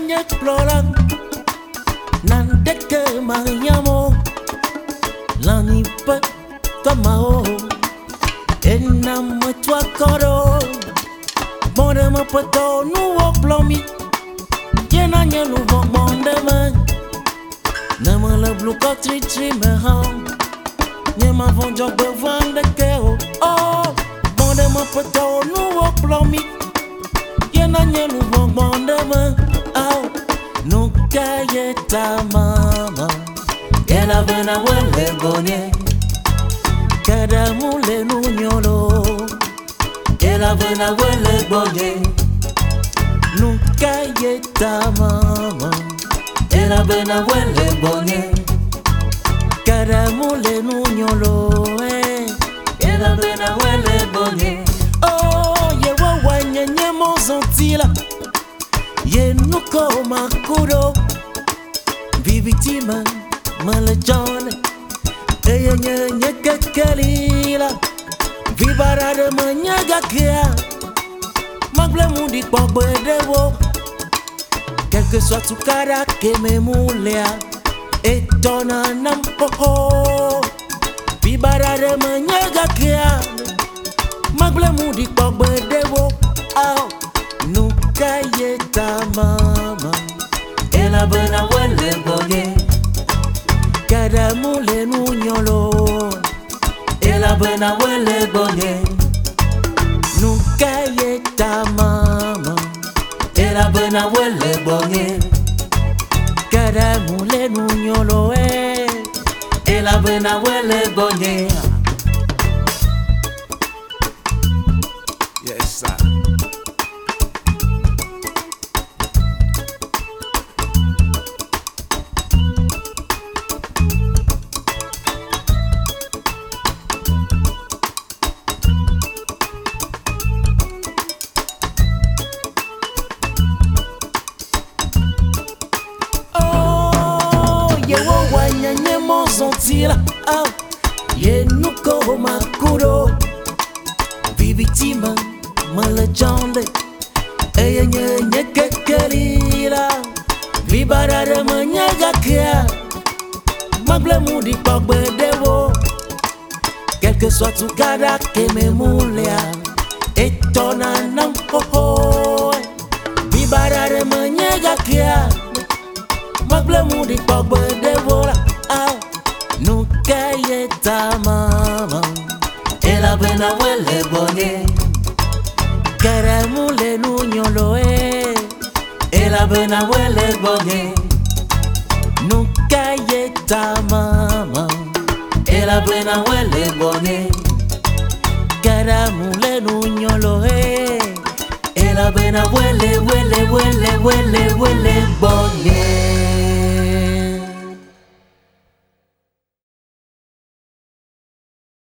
explora nante que mariamo lani pe tomao enamo tua coro monde me poto nu o plomi yena nyelu vo monde me nama le blue country tree me home nyema von jog vande ke oh monde me poto nu o plomi yena nyelu vo monde me oh nunca yeta mama ela vena wele bonye cada mule nunyolo ela vena wele bonye nunca yeta mama ela vena wele bonye cada mule nunyolo ela vena wele bonye oh ye wa nyenye mozantila ye nuko makuro vivitima malajone eye nye kekelila vibara de manyaga kia magle mundi pogbe dewo quel que soit tu cara que me mulea et dona nampo vibara de manyaga kia magle mundi pogbe dewo oh nunca yeta mama ela bena wele bonye cada mule nunyolo ela bena wele bonye nunca yeta mama ela bena wele bonye cada mule nunyolo ela bena wele bonye. Yes sir. Nye mozantila ah ye nuko makuro vivitima malajande eye nye kekelila vibara de manyaga kia magle mundi pogbe dewo quel que soit tu cara que me mulea etona nampo vibara de manyaga kia magle mundi pogbe dewo ah nunca yeta mama ela bena wele bonye cara mule nunyolo ela bena wele bonye nunca yeta mama ela bena wele bonye cara mule nunyolo ela bena wele bonye.